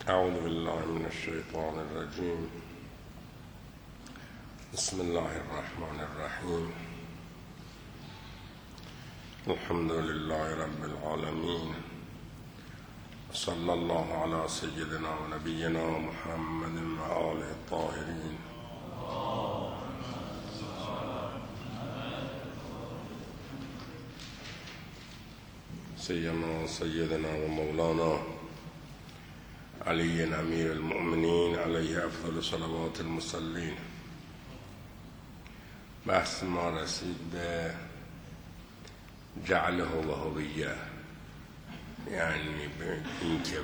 اعوذ بالله من الشیطان الرجیم. بسم الله الرحمن الرحیم. الحمد لله رب العالمین. صلی الله علی سیدنا و نبینا محمد و آله الطاهرین. سیما سیدنا و مولانا علی امیر المؤمنین علیه افضل صلوات المصلین. بحث ما رسید به جعله و هویه، یعنی به اینکه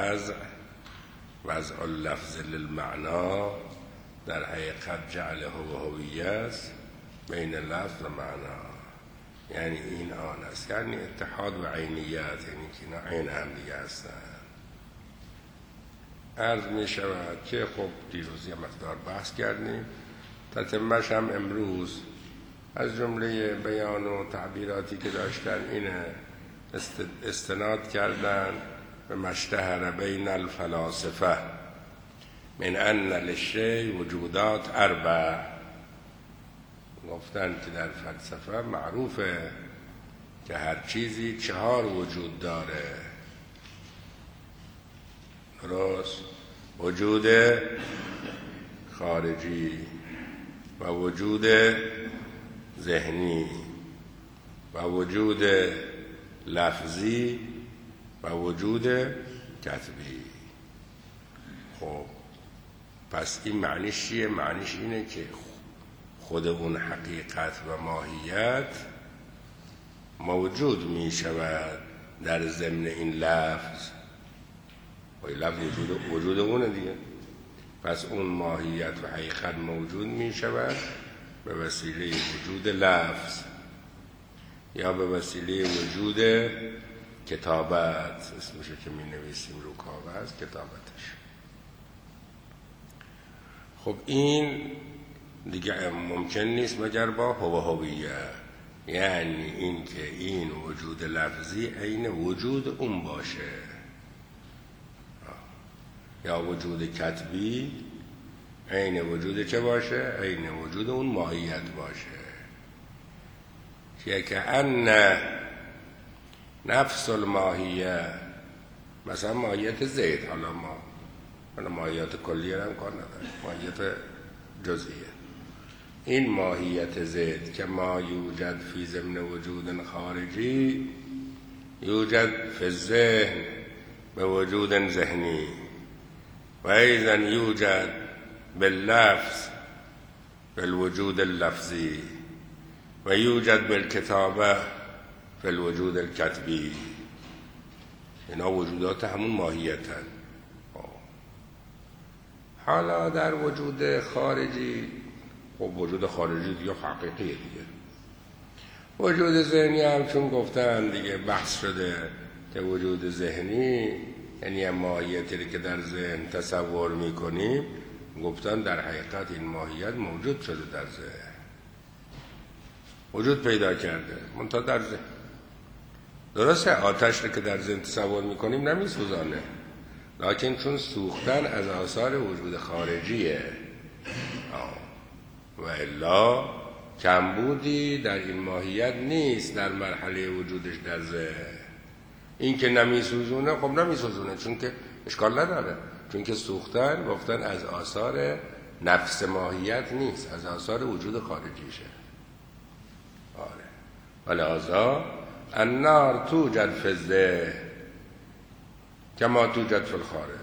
وضع اللفظ للمعنا در حقیقت جعله و هویه است بین لفظ و معنا، یعنی این آن است، یعنی اتحاد و عینیت، یعنی که اینا عین هم دیگه هستن. عرض می شود که خب دیروز یه مقدار بحث کردیم، تتمه‌اش هم امروز از جمله بیان و تعبیراتی که داشتن اینه استناد کردن به مشتهر بین الفلاسفه من ان للشیء وجودات اربع. گفتن که در فلسفه معروفه که هر چیزی 4 وجود داره. درست؟ وجود خارجی و وجود ذهنی و وجود لفظی و وجود کتبی. خب پس این معنیش چیه؟ معنیش اینه که خود اون حقیقت و ماهیت موجود می شود در ضمن این لفظ و این لفظ وجود اونه دیگه. پس اون ماهیت و حقیقت موجود می شود به وسیله وجود لفظ یا به وسیله وجود کتابت، اسمشو که می نویسیم رو کاغذ، کتابتش. خب این دیگه ممکن نیست مگر با هویه، یعنی این که این وجود لفظی عین وجود اون باشه، یا وجود کتبی عین وجود چه باشه؟ عین وجود اون ماهیت باشه. که ان نفس الماهیه، مثلا ماهیت زید، حالا ماهیت کلیه هم کار نداره، ماهیت جزئیه. این ماهیت زید که ما یوجد فی ضمن وجود خارجی یوجد فی الذهن به وجود ذهنی و ایضا یوجد باللفظ بالوجود اللفظی و یوجد بالکتابه بالوجود الکتبی. اینا وجودات همون ماهیتن. حالا در وجود خارجی، خب وجود خارجی دیگه حقیقیه دیگه. وجود ذهنی هم چون گفتن دیگه بحث شده که وجود ذهنی یعنی ماهیتی که در ذهن تصور میکنیم، گفتن در حقیقت این ماهیت موجود شده در ذهن، وجود پیدا کرده منتها در ذهن. درسته آتش که در ذهن تصور میکنیم نمیسوزانه، لکن چون سوختن از آثار وجود خارجیه و الا کمبودی در این ماهیت نیست در مرحله وجودش در ذهن. این که نمیسوزونه، خب نمیسوزونه چون که اشکال نداره، چون که سوختن گفتن از آثار نفس ماهیت نیست، از آثار وجود خارجیشه. آره. ولذا النار توجد فی الذهن کما توجد فی الخارج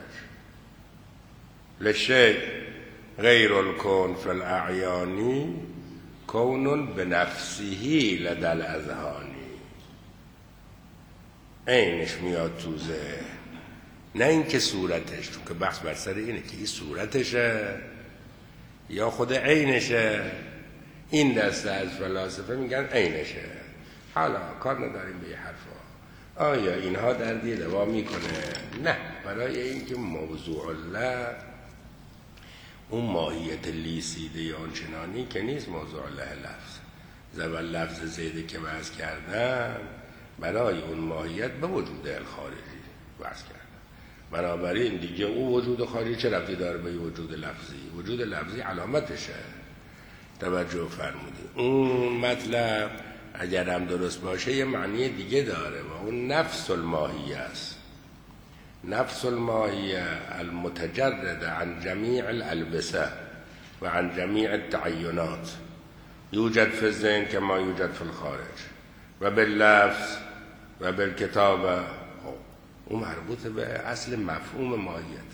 للشیء غیر الکون فی الاعیانی کون بنفسه لدى الاذهان. عینش میاد تو ذهن، نه اینکه صورتش، چون که بحث بر سر اینه که این صورتشه یا خود عینشه. این دسته از فلاسفه میگن عینشه. حالا کار نداریم به یه حرفا، آیا اینها در دیل وا میکنه؟ نه، برای اینکه موضوع الله اون ماهیت لیسیده یا آنچنانی که نیست. موضوع الله لفظ زبر لفظ زیده که بحث کردن برای اون ماهیت به وجود الخارجی بحث کردن. بنابراین دیگه او وجود خارجی چه ربطی داره به وجود لفظی؟ وجود لفظی علامتشه. توجه فرمودید اون مطلب اگر هم درست باشه یه معنی دیگه داره و اون نفس الماهیه است. نفس الماهیه المتجرد عن جمیع الالبسه و عن جمیع التعینات یوجد فی الذهن کما یوجد فی الخارج و باللفظ و بالکتابه. اون مربوط به اصل مفهوم ماهیت.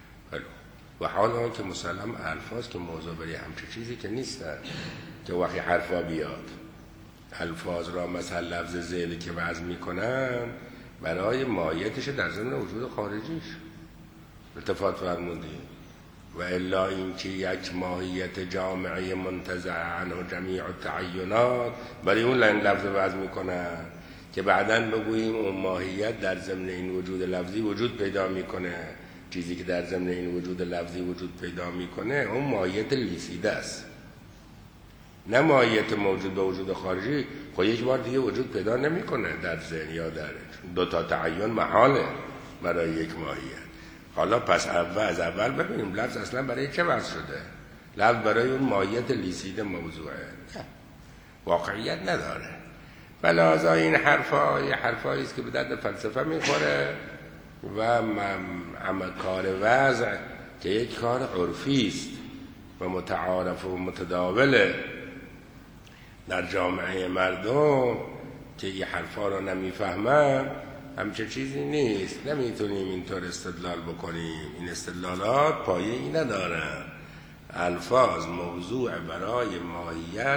و حالا که مسلم الفاظ که موضوع برای همچه چیزی که نیستن که وقتی حرفا بیاد الفاظ را مثلا لفظ زیلی که وضع میکنن برای ماهیتش در ضمن وجود خارجیش التفات فرمودی. و الا این که یک ماهیت جامعه منتزع عنه جمیع التعینات برای اون لفظ وضع میکنن که بعداً بگوییم اون ماهیت در ضمن این وجود لفظی وجود پیدا میکنه. چیزی که در ضمن این وجود لفظی وجود پیدا میکنه اون ماهیت لیسیده است، نه ماهیت موجود به وجود خارجی. خب یک بار دیگه وجود پیدا نمیکنه در ذهن یا در دو تا تعین محاله برای یک ماهیت. حالا پس از اول ببینیم لفظ اصلا برای چه وضع شده. لفظ برای اون ماهیت لیسیده موضوعه، واقعیت نداره. بلازا این حرفایی است که به درد فلسفه میخوره و کار وضع که یک کار عرفی است و متعارف و متداوله در جامعه مردم که این حرفا رو نمیفهمن همچه چیزی نیست. نمیتونیم اینطور استدلال بکنیم. این استدلالات پایه‌ای ندارن. الفاظ موضوع برای ماهیت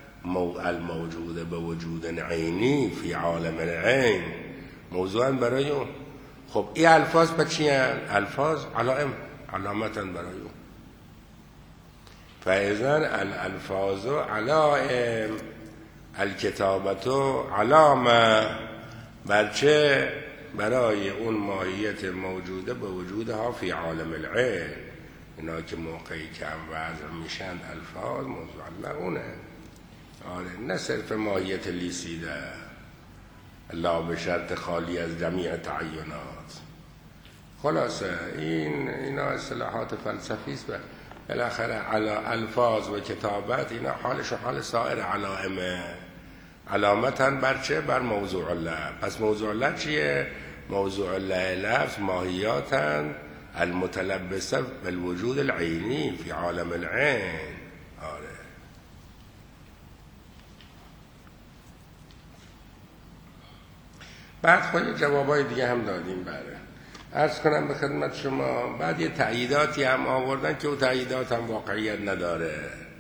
الموجود به وجود عینی فی عالم العین موضوعا برای اون. خب این الفاظ پس چی هستند؟ الفاظ علامتا برای اون. فاذن الالفاظ علائم الکتابت علامه برچه برای اون ماهیت موجوده به وجودها فی عالم العین. اینا که موقعی که هم وضع میشن الفاظ موضوع اونه. آره نه صرف ماهیت لیسیده لا به شرط خالی از جمیع تعینات. خلاصه اینا اصطلاحات فلسفی است. بالاخره الفاظ و کتابت اینا حالش و حال سایر علائمه. علامتا بر چه؟ بر موضوع الله. پس موضوع الله چیه؟ موضوع الله لفظ ماهیاتا المتلبسه بالوجود العینی فی عالم العین. آره بعد خود جوابای دیگه هم دادیم. بره عرض کنم به خدمت شما بعد یه تأییداتی هم آوردن که اون تأییدات هم واقعیت نداره.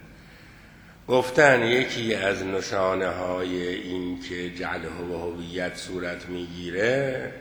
گفتن یکی از نشانه های این که جعل و هویت صورت میگیره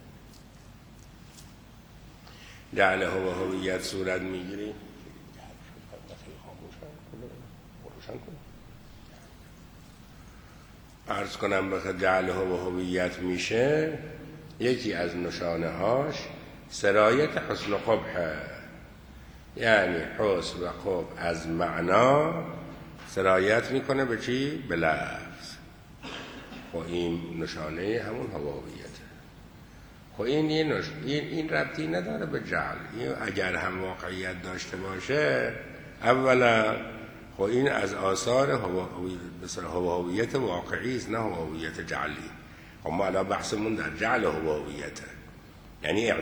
عرض کنم بخواد جعل و هویت میشه یکی از نشانه هاش سرایت حسن و قبحه. یعنی حسن و قبح از معنا سرایت میکنه به چی؟ به لفظ. خب این نشانه همون هویته. خب این ربطی نداره به جعل. این اگر هم واقعیت داشته باشه اولا خب این از آثار هویت واقعی است، نه هویت جعلی. خب ما الان بحثمون در جعل هویته، یعنی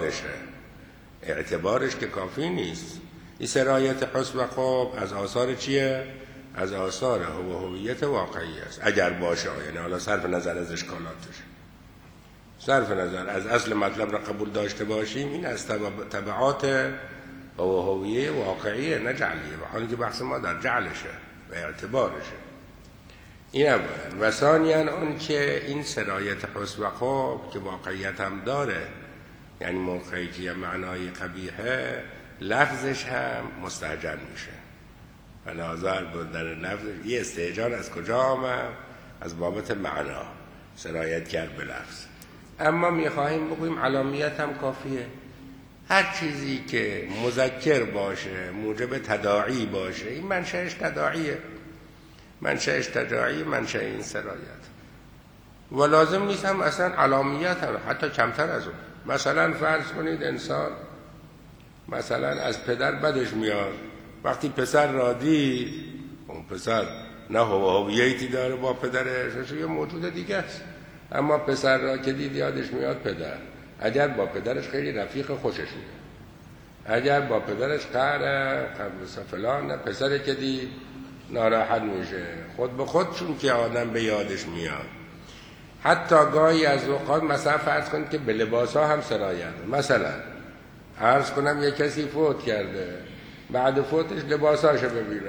اعتبارش که کافی نیست. این سرایت حسن و قبح از آثار چیه؟ از آثار هویت واقعی است اگر باشه. یعنی حالا صرف نظر از اشکالاتش، صرف نظر از اصل مطلب را قبول داشته باشیم، این از تبعات هویت واقعیه نه جعلیه. و حالی که بحث ما در جعلشه و اعتبارشه. این اول. و ثانیاً اون که این سرایت حسن و قبح که واقعیت هم داره، یعنی موقعی که یه معنای قبیحه لفظش هم مستهجن میشه و ناظر در لفظ. یه استهجان از کجا آمد؟ از بابت معنا سرایت کرد به لفظ. اما میخواهیم بگوییم علامیت هم کافیه. هر چیزی که مذکر باشه موجب تداعی باشه این منشأش تداعیه، منشأ این سرایت. و لازم نیست هم اصلا علامیت هم حتی کمتر از اون. مثلا فرض کنید انسان مثلا از پدر بدش میاد، وقتی پسر را دید، اون پسر نه هویتی داره با پدرش، یه موجود دیگه است، اما پسر را که دید یادش میاد پدر. اگر با پدرش خیلی رفیق خوشش میاد، اگر با پدرش قهره قبل فلان، پسر که دید ناراحت میشه خود به خود، چون که آدم به یادش میاد. حتی گاهی از اوقات مثلا فرض کنید که به لباس ها هم سرایت، مثلا عرض کنم یک کسی فوت کرده، بعد فوتش لباساشو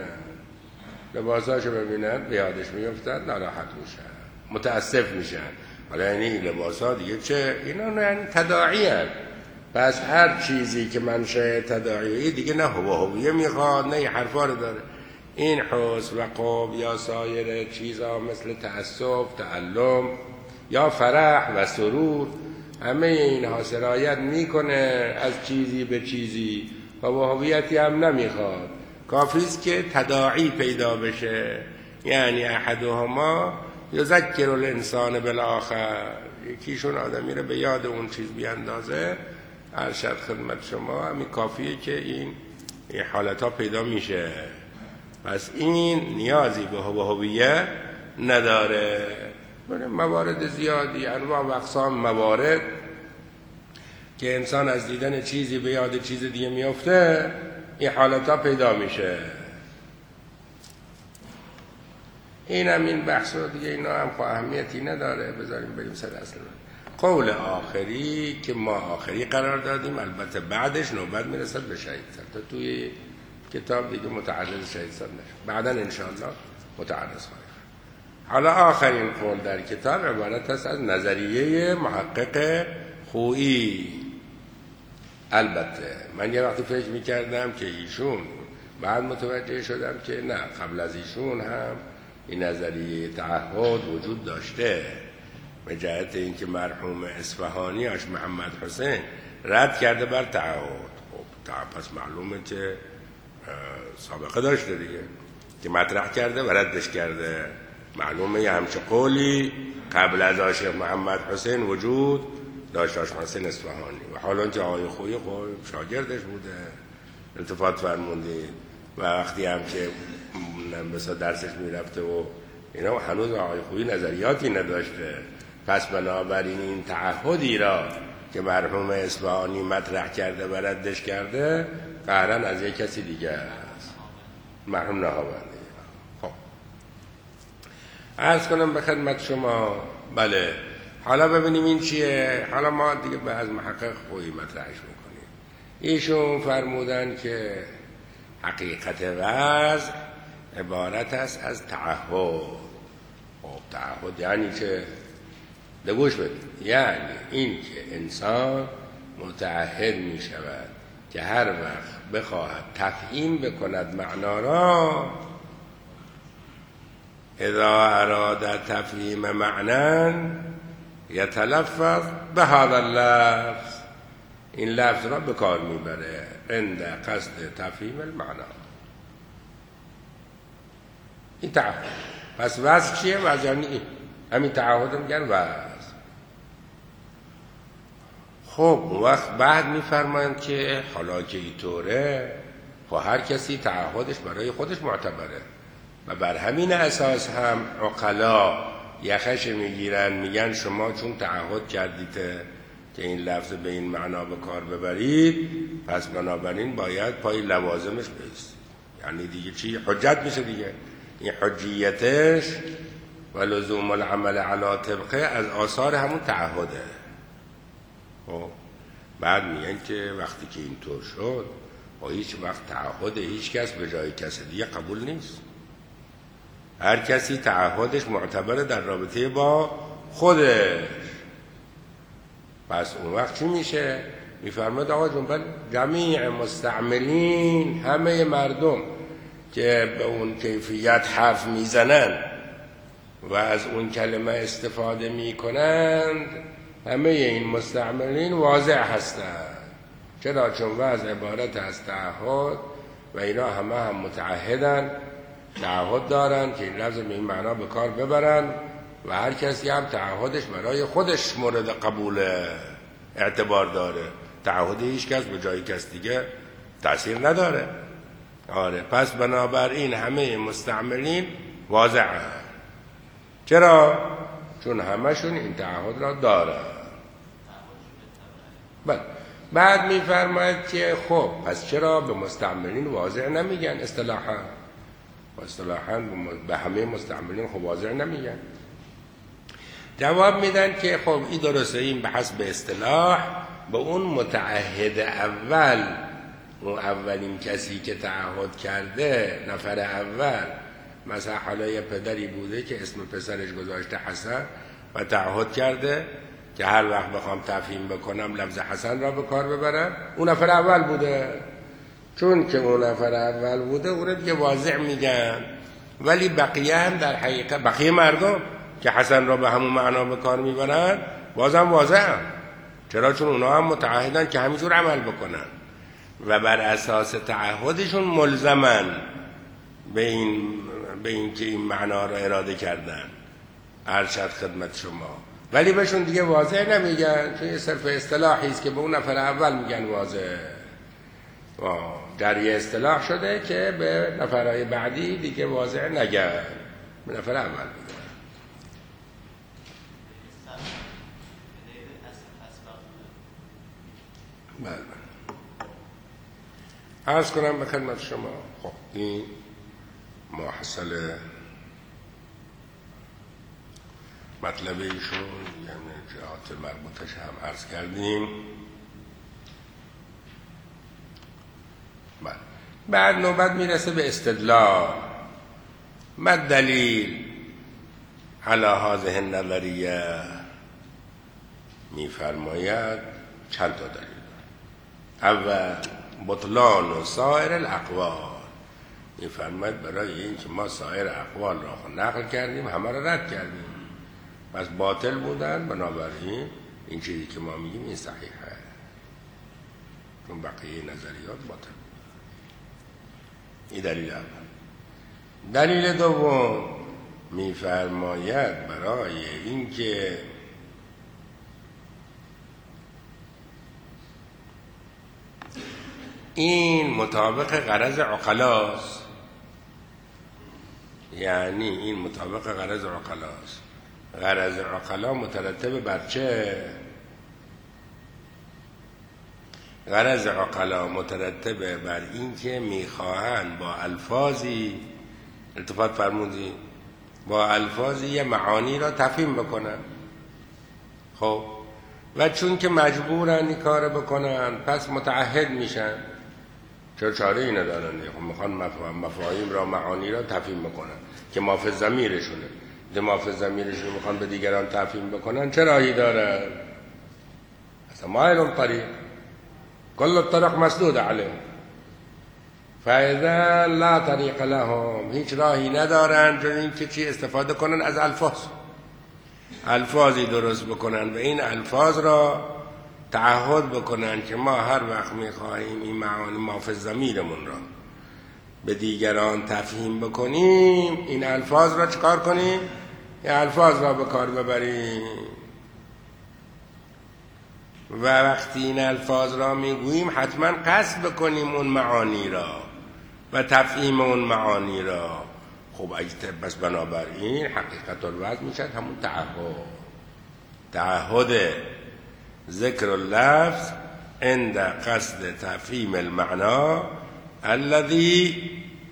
ببینن به یادش میفتن، ناراحت میشن، متاسف میشن. حالا یعنی لباس ها دیگه چه؟ اینا یعنی تداعی هست. پس هر چیزی که منشأ تداعی دیگه نه هویه میخواد نه حرفا رو داره. این حسن و قوم یا سایر چیزا مثل تأسف، تعلم یا فرح و سرور، همه اینها سرایت میکنه از چیزی به چیزی و هویتی هم نمیخواد. کافیست که تداعی پیدا بشه، یعنی احدهما یذکر الانسان بالآخر، یکیشون آدمی رو به یاد اون چیز بیاندازه. ارشد خدمت شما همین کافیه که این حالت ها پیدا میشه. پس این نیازی به هویت نداره. موارد زیادی، انواع و اقسام موارد که انسان از دیدن چیزی به یاد چیز دیگه میفته، این حالت ها پیدا میشه. این هم این بحث رو دیگه، اینا هم اهمیتی نداره، بذاریم بریم سر اصل. قول آخری که ما آخری قرار دادیم، البته بعدش نوبت میرسد به شهید سر، تا توی کتاب دیگه متعرض شهید سر نشد، بعدا انشاءالله متعرض خواهیم. حالا آخرین قول در کتاب عبارت است از نظریه محقق خویی. البته من یه وقتی فکر میکردم که ایشون، بعد متوجه شدم که نه، قبل از ایشون هم این نظریه تعهد وجود داشته، به جهت اینکه مرحوم اصفهانی آش محمد حسین رد کرده بر تعهد. خب پس معلومه که سابقه داشته دیگه، که مطرح کرده و ردش کرده. معلومه یه همچه قولی قبل از آش محمد حسین وجود داشت، آش حسین اصفهانی. و حالا که آقای خویی شاگردش بوده، التفات فرموندید، و وقتی هم که مثلا درسش میرفته و اینا، هنوز آقای خویی نظریاتی نداشته. پس بنابراین این تعهدی را که مرحوم اصفهانی مطرح کرده و ردش کرده، قهرن از یک کسی دیگه است، مرحوم نهاوندی. خب عرض کنم به خدمت شما. بله، حالا ببینیم این چیه. حالا ما دیگه به از محقق خویی مطرحش میکنیم. ایشون فرمودن که حقیقت وضع عبارت است از تعهد. خب تعهد یعنی که دگوش بدید، یعنی این که انسان متعهد می شود که هر وقت بخواهد تفهیم بکند معنا را، اذا اراد تفهیم معنی یتلفظ به هذا اللفظ، این لفظ را به کار میبره عند قصد تفهیم المعنا. این تعهد. پس وضع چیه؟ وضع یعنی این، همین تعهد میگن وضع. خب اون وقت بعد میفرمایند که حالا که اینطوره، خب هر کسی تعهدش برای خودش معتبره و بر همین اساس هم عقلا یخش میگیرن، میگن شما چون تعهد کردید که این لفظ به این معنا به کار ببرید، پس بنابراین باید پای لوازمش بایستید. یعنی دیگه چی؟ حجت میشه دیگه. این حجیتش و لزوم العمل علی طبقه از آثار همون تعهده. خب بعد میگن که وقتی که اینطور شد، و هیچ وقت تعهد هیچ کس به جای کس دیگه قبول نیست. هر کسی تعهدش معتبره در رابطه با خودش. پس اون وقت چی میشه؟ میفرماد آقا جنبال جمیع مستعملین، همه مردم که به اون کیفیت حرف میزنن و از اون کلمه استفاده میکنند، همه این مستعملین واضح هستند. چرا؟ چون وضع عبارت از تعهد و اینا همه هم متعهدن، تعهد دارن که این لفظ به این معنا به کار ببرن و هر کسی هم تعهدش برای خودش مورد قبوله. اعتبار داره، تعهد هیچ کس به جای کس دیگه تأثیر نداره. آره، پس بنابراین همه مستعملین واضحه. چرا؟ چون همشون این تعهد را داره. بعد میفرماید که خب پس چرا به مستعملین واضح نمیگن اصطلاحا؟ به همه مستعملین خب واضح نمیگن. جواب میدن که خب این درسته، این به حسب اصطلاح به اون متعهد اول، اون اولین کسی که تعهد کرده، نفر اول، مثلا حالا یه پدری بوده که اسم پسرش گذاشته حسن و تعهد کرده که هر وقت بخوام تفهیم بکنم لفظ حسن را به کار ببرم، اون نفر اول بوده. چون که اون نفر اول بوده اون دیگه واضح میگن. ولی بقیه هم در حقیقت، بقیه مردم که حسن را به همون معنا به کار میبرن بازم واضح هم. چرا؟ چون اونا هم متعهدن که همینجور عمل بکنن و بر اساس تعهدشون ملزمن به این که این معنا را اراده کردن. عرض شد خدمت شما. ولی بهشون دیگه واضح نمیگن، چون صرف اصطلاحی است که به اون نفر اول میگن واضح. در یه اصطلاح شده که به نفرهای بعدی دیگه واضح نگن، به نفر اول میگن. بله. عرض کنم به خدمت شما، خب این محصل مطلب ایشون، یعنی جهات مربوطش هم عرض کردیم. بعد نوبت میرسه به استدلال. ما دلیل علی هذه النظریه؟ میفرماید چند تا دلیل. اول بطلان و سایر الاقوال. میفرماید برای این که ما سایر اقوال را نقل کردیم همه را رد کردیم، پس باطل بودن، بنابراین این چیزی که ما میگیم این صحیحه، چون بقیه نظریات باطل. این دلیل اول. دلیل دوم میفرماید برای این که این مطابق غرض عقلاست. یعنی این مطابق غرض عقلاست. غرض عقلا مترتب بر چه؟ غرض عقلا مترتب بر این که میخواهند با الفاظی، التفات فرمودی، با الفاظی یه معانی را تفهیم بکنن. خب و چون که مجبورن این کار بکنن پس متعهد میشن، چرا چاره ای ندارن، میخوان مفاهیم را، معانی را تفهیم بکنن که مافز ضمیرشونه. مافز ضمیرشون میخوان به دیگران تفهیم بکنن، چه راهی داره؟ اصلا مایل طریق، کل الطرق مسدود علیه، فاذا لا طریق لهم، هیچ راهی ندارن جز این که چی؟ استفاده کنن از الفاظی درست بکنن و این الفاظ را تعهد بکنن که ما هر وقت میخواهیم این معانی مافز ضمیرمون را به دیگران تفهیم بکنیم، این الفاظ را چکار کنیم؟ این الفاظ را به کار ببریم. و وقتی این الفاظ را میگوییم حتما قصد بکنیم اون معانی را و تفهیم اون معانی را. خب اگه بس بنابراین حقیقت الوضع میشد همون تعهد ذکر اللفظ عند قصد تفهیم المعنا الذي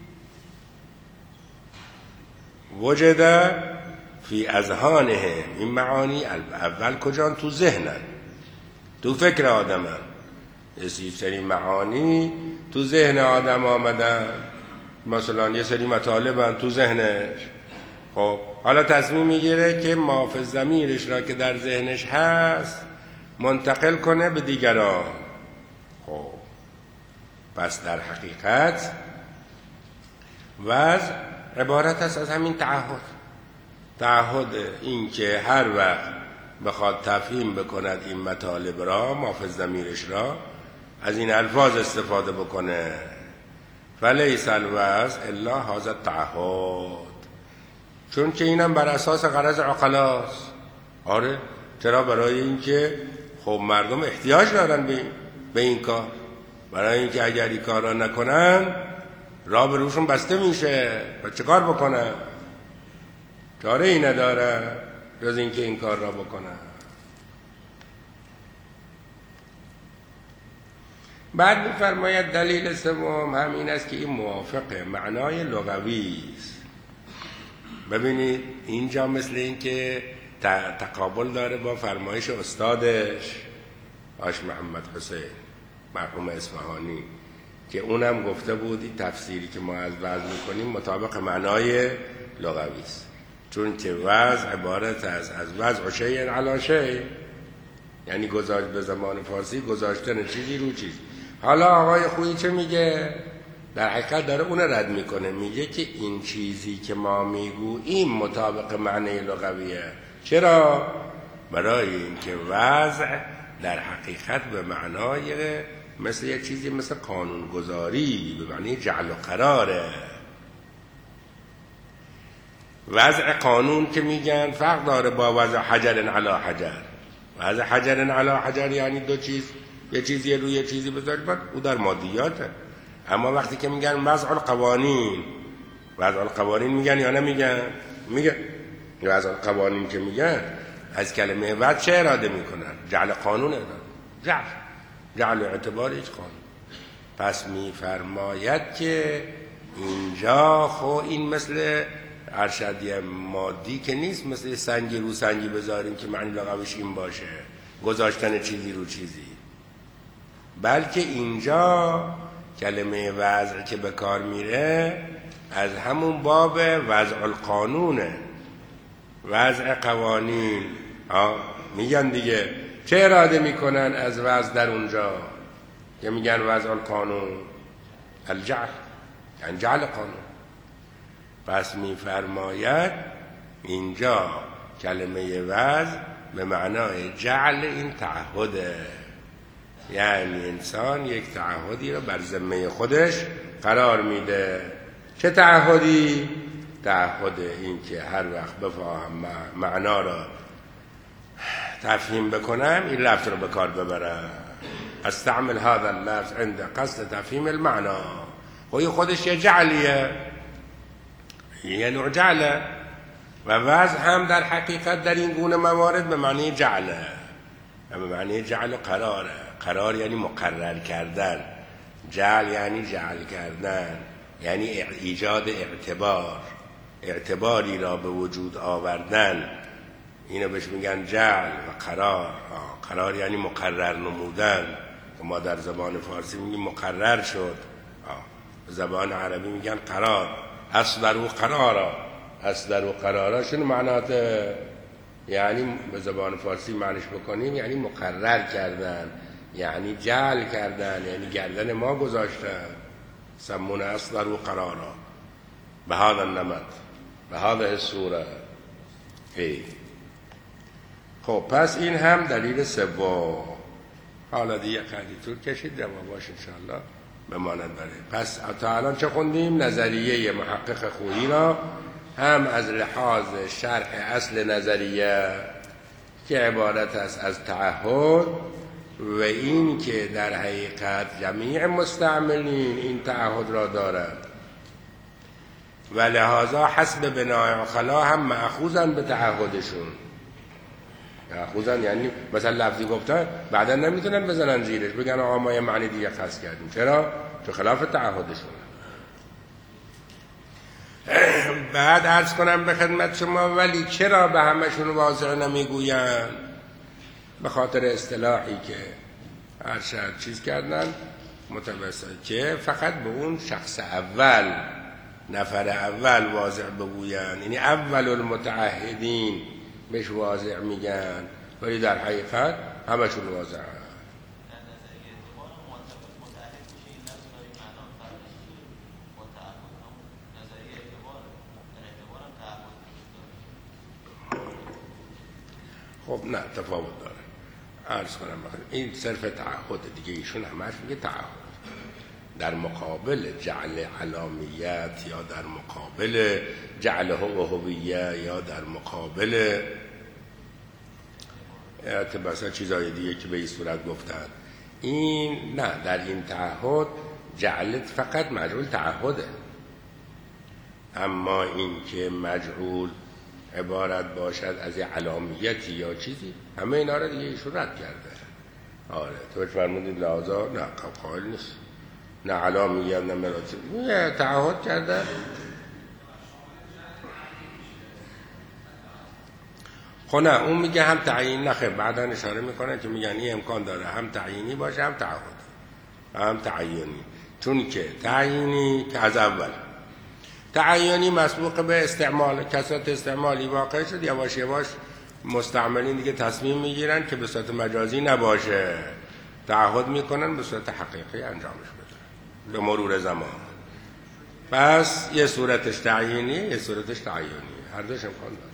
وجد فی اذهانهم. این معانی اول کجان؟ تو ذهنن، تو فکر آدمن. یه سری معانی تو ذهن آدم آمدن، مثلا یه سری مطالبن تو ذهنش. خب حالا تصمیم میگیره که مافز ضمیرش را که در ذهنش هست منتقل کنه به دیگران. خب پس در حقیقت وضع عبارت است از همین تعهد این که هر وقت بخواد تفهیم بکند این مطالب را، مافز ضمیرش را، از این الفاظ استفاده بکنه. فلیس الوضع الا هذا التعهد، چون که اینم بر اساس غرض عقلاست. آره، چرا؟ برای این که خب مردم احتیاج دارن به این کار، برای اینکه اگر این کار را نکنن راه به روشون بسته میشه و چه کار بکنن؟ چاره ای نداره جز اینکه این کار را بکنن. بعد می‌فرماید دلیل سوم هم این است که این موافق معنای لغوی است. ببینید اینجا مثل این که تقابل داره با فرمایش استادش آش محمد حسین مرحوم اصفهانی که اونم گفته بود این تفسیری که ما از وضع میکنیم مطابق معنای لغوی است، چون که وضع عبارت از وضع شیء علی شیء، یعنی گذاشت به زبان فارسی گذاشتن چیزی رو چیز. حالا آقای خویی چه میگه؟ در حقیقت داره اون رد میکنه، میگه که این چیزی که ما میگوییم مطابق معنی لغویه. چرا؟ برای اینکه وضع در حقیقت به معنای مثل یک چیزی مثل قانونگذاری، به معنی جعل و قراره. وضع قانون که میگن فرق داره با وضع حجر علی حجر. وضع حجر علی حجر یعنی دو چیز، یه چیزی روی چیزی بذاری بعد او در مادیاته. اما وقتی که میگن وضع القوانین، وضع القوانین میگن یا نمیگن؟ میگن. وضع القوانین که میگن از کلمه وضع چه اراده میکنن؟ جعل قانون اراده، جعل اعتبار هیچ قانون. پس میفرماید که اینجا خب این مثل ارشدی مادی که نیست، مثل سنگی رو سنگی بذاریم که معنی لغویش این باشه گذاشتن چیزی رو چیزی، بلکه اینجا کلمه وضع که به کار میره از همون باب وضع القانونه، وضع قوانین. میگن دیگه چه اراده میکنن از وضع در اونجا که میگن وضع القانون؟ الجعل، یعنی جعل قانون. پس میفرماید اینجا کلمه وضع به معنای جعل این تعهده، یعنی انسان یک تعهدی رو بر ذمه خودش قرار میده. چه تعهدی؟ تعهد این که هر وقت بفهم معنا را تفهیم بکنم این لفظ رو به کار ببرم، استعمل هذا اللفظ عند قصد تفهیم المعنا. خودش یه جعلیه، یه نوع جعله، و وضع هم در حقیقت در این گونه موارد به معنی جعله، به معنی جعل و قراره. قرار یعنی مقرر کردن، جعل یعنی جعل کردن، یعنی ایجاد اعتبار، اعتباری را به وجود آوردن. اینو بهش میگن جعل و قرار. قرار یعنی مقرر نمودن که ما در زبان فارسی میگیم مقرر شد، زبان عربی میگن قرار. اصدر و قرارا، اصدر و قرارا شنو معنات؟ یعنی به زبان فارسی معنیش بکنیم یعنی مقرر کردن، یعنی جعل کردن، یعنی گردن ما گذاشتن. سمون اصدر و قرارا به هذا النمط به هذه الصوره. خب پس این هم دلیل سوم. حالا دیگه قدری طول کشید، جواباش انشاءالله بماند بره. پس تا الان چه خوندیم؟ نظریه محقق خویی را هم از لحاظ شرح اصل نظریه که عبارت است از تعهد و این که در حقیقت جمیع مستعملین این تعهد را دارند و لحاظا حسب بنای عقلا هم مأخوذن به تعهدشون. مأخوذن یعنی مثلا لفظی گفتن بعدا نمیتونن بزنن زیرش بگن آقا ما یه معنی دیگه خاص کردیم. چرا؟ چون خلاف تعهدشون. بعد عرض کنم به خدمت شما ولی چرا به همشون واضح نمیگوین؟ به خاطر اصطلاحی که هر شهر چیز کردن متوسط که فقط به اون شخص اول، نفر اول واضح بگوین، یعنی اول المتعهدین بهش واضح میگن، ولی در حقیقت همشون واضح هست. خب نه تفاوت داره. عرض کنم این صرف تعهد دیگه، ایشون همش میگه تعهد در مقابل جعل علامیت یا در مقابل جعل هویه یا در مقابل مثلا چیزای دیگه که به این صورت گفتن، این نه، در این تعهد جعلت فقط مجعول تعهده، اما این که مجعول عبارت باشد از یه علامیتی یا چیزی، همه اینا رو دیگه ایشون رد کرده. آره تو فرمودید لحاظا نه قائل نیست، نه علامیت نه مراتب، تعهد کرده. خب نه اون میگه هم تعیین، نخیر بعدا اشاره میکنن که میگن این امکان داره هم تعیینی باشه هم تعهد هم تعیینی، چون که تعیینی که از اول، تعیینی مسبوق به استعمال، کثرت استعمالی واقع شد، یواش یواش مستعملین دیگه تصمیم میگیرن که به صورت مجازی نباشه، تعهد میکنن به صورت حقیقی انجامش بدن به مرور زمان. پس یه صورتش تعیینی یه صورتش تعیینی، هر دوش امکان داره.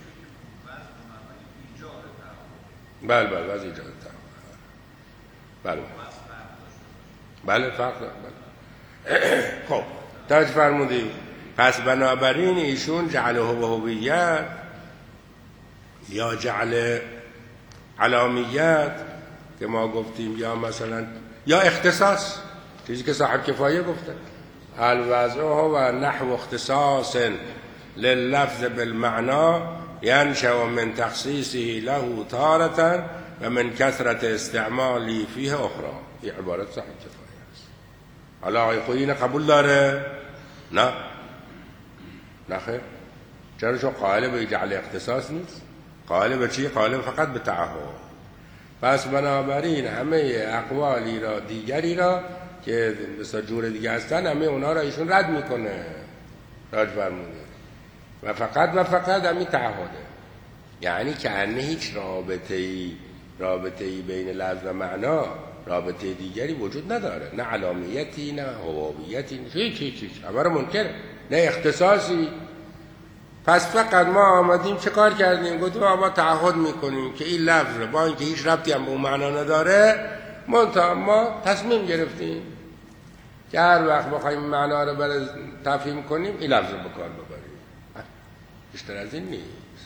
بله بله از ایجاد تعهد، بله فرق داره. خب تاج فرمودی پس بنابراین ایشون جعله و هویت یا جعل علامیت که ما گفتیم، یا مثلا یا اختصاص، چیزی که صاحب کفایه گفته، الوضع و نحو اختصاص لللفظ بالمعنى ينشأ من تخصيصه له تارة و من کثرت استعمالی فیه اخرى. این عبارت صاحب کفایه است. حالا آقای خویی اینو قبول داره؟ نه نخیر. چرا؟ چون قائل به جعل اختصاص نیست، قائل به چی؟ قائل فقط به تعهد. پس بنابراین همه اقوالی را دیگری را که مثلا جور دیگه هستن، همه اونا را ایشون رد میکنه. راج فرموده و فقط همین تعهده، یعنی که انه هیچ رابطه‌ای بین لفظ و معنا، رابطه دیگری وجود نداره، نه علامیتی نه هویتی، هیچ همه رو منکره، نه اختصاصی. پس فقط ما آمدیم چه کار کردیم؟ گفتیم ما تعهد میکنیم که این لفظ رو با اینکه هیچ ربطی هم به اون معنا نداره، منتها ما تصمیم گرفتیم که هر وقت بخوایم معنا رو برای تفهیم کنیم این لفظ رو بکار ببریم، بیشتر از این نیست.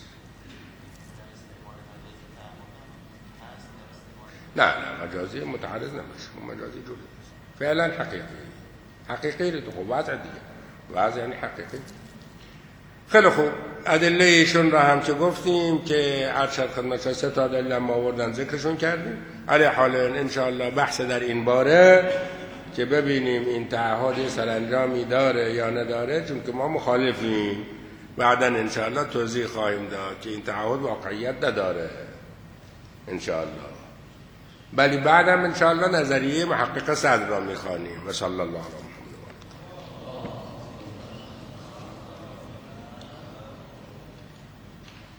نه مجازی متعرض نمیشه، مجازی جوری فعلا حقیقی رو تو خوب وضع دیگه، وضع یعنی حقیقی. خیلی خوب، ادله ایشون را هم که گفتیم که ارشد خدمت 3 تا ادله ما آوردن ذکرشون کردیم. علی حال انشاءالله بحث در این باره که ببینیم این تعهد سرانجامی داره یا نداره، چون که ما مخالفیم، بعدا انشاءالله توضیح خواهیم داد که این تعهد واقعیت نداره انشاءالله، ولی بعدم انشاءالله نظریه محقق صدر را میخوانیم. و صلی الله علیه